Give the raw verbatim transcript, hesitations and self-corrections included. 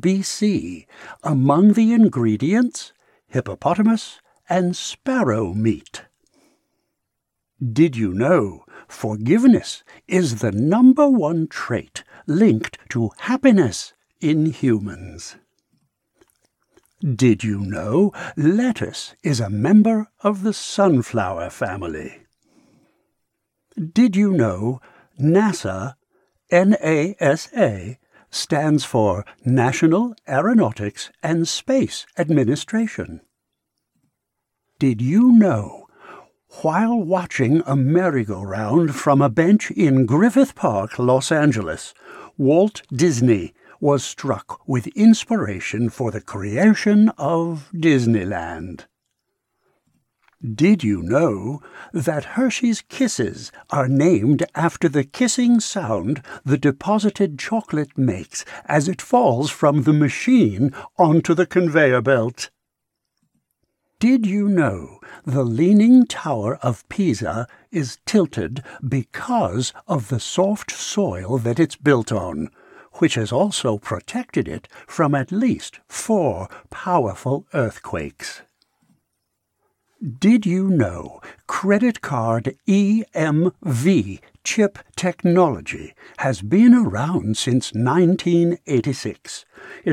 B C. Among the ingredients, hippopotamus and sparrow meat. Did you know forgiveness is the number one trait linked to happiness in humans? Did you know lettuce is a member of the sunflower family? Did you know NASA, N A S A, stands for National Aeronautics and Space Administration? Did you know, while watching a merry-go-round from a bench in Griffith Park, Los Angeles, Walt Disney was struck with inspiration for the creation of Disneyland? Did you know that Hershey's Kisses are named after the kissing sound the deposited chocolate makes as it falls from the machine onto the conveyor belt? Did you know the Leaning Tower of Pisa is tilted because of the soft soil that it's built on, which has also protected it from at least four powerful earthquakes? Did you know credit card E M V chip technology has been around since nineteen eighty-six?